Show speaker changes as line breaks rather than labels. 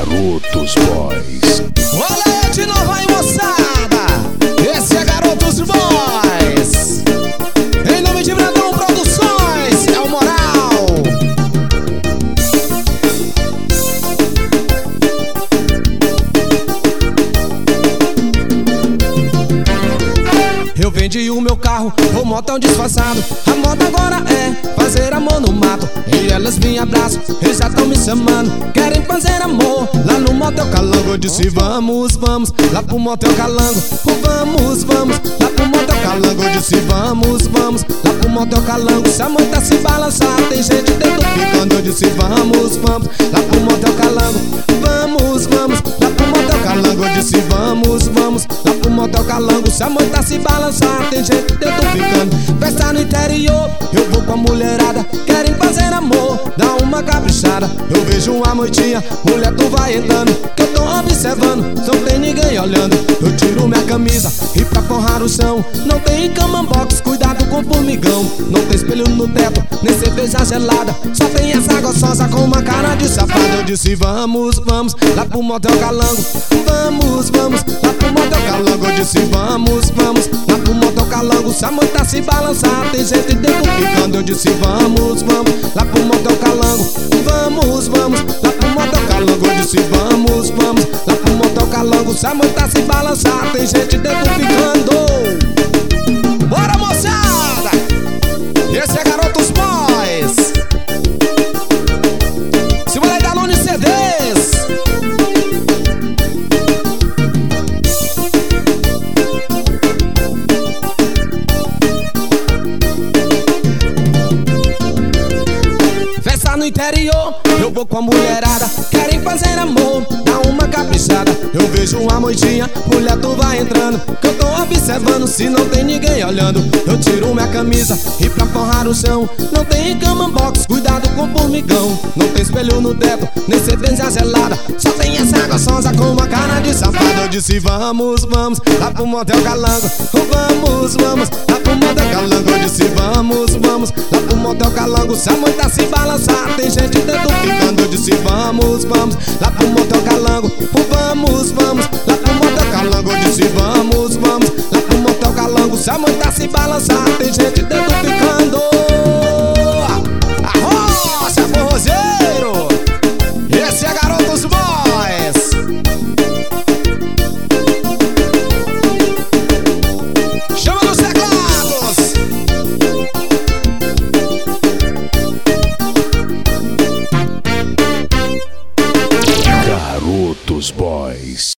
Garotos Boys.
Olha aí de novo aí, moçada. Esse é Garotos Boys. Em nome de Brandão Produções, é o Moral. Eu vendi o meu carro, o motão disfarçado. A moda agora é fazer amor no mato. E elas me abraçam, eles já tão me chamando. Querem fazer amor lá no motel Calango. Eu disse vamos, vamos, lá pro motel Calango. Vamos, vamos, lá pro motel Calango. Eu disse vamos, vamos, lá pro motel Calango. Se a mãe tá se balançar, tem gente dentro ficando. Eu disse vamos, vamos, lá pro motel Calango. Vamos, vamos, lá pro motel Calango. Eu disse vamos, vamos, lá pro motel Calango. Se a mãe tá se balançar, tem gente dentro ficando. Festa no interior, eu vou com a mulherada. Querem fazer amor, dá uma caprichada. Eu vejo uma moitinha, mulher tu vai entrando, que eu tô observando, não tem ninguém olhando. Eu tiro minha camisa e pra forrar o chão. Não tem cama box, cuidado com o formigão. Não tem espelho no teto, nem cerveja gelada. Só tem essa gostosa com uma cara de safada. Eu disse vamos, vamos, lá pro motel Calango. Vamos, vamos, lá pro motel Calango. Eu disse vamos, vamos, lá pro motel Calango. Se a mãe tá se balançar, tem gente dentro ficando. Eu disse vamos, vamos, lá pro motel Calango. Vamos, vamos, lá pro motel Calango. Eu disse vamos, vamos, lá pro motel Calango. Se a mãe tá se balançar, tem gente dentro ficando. Bora, moçada! Esse é Garotos Boys. Segura aí, Danone CDs. Festa no interior, eu vou com a mulherada. Querem fazer amor, dá uma caprichada. Eu vejo uma moitinha, mulher tu vai entrando, que eu tô observando, se não tem ninguém olhando. Eu tiro minha camisa e pra forrar o chão. Não tem cama box, cuidado com o formigão. Não tem espelho no teto, nem cerveja gelada. Só tem essa gostosa com uma cara de safada. Eu disse vamos, vamos, lá pro motel Calango. Vamos, vamos, lá pro motel Calango. Eu disse vamos, vamos, lá pro motel Calango. Se a mãe tá se balançar, tem gente dentro ficando. Eu disse vamos, vamos, lá pro motel Calango. Vamos, vamos, lá pro motel Calango. Eu disse vamos, vamos, lá pro motel Calango. Se a mãe tá se balançar, tem gente dentro ficando. Arrocha, forrozeiro. Esse é Garotos Boys. Chama nos teclados.
Garotos Boys.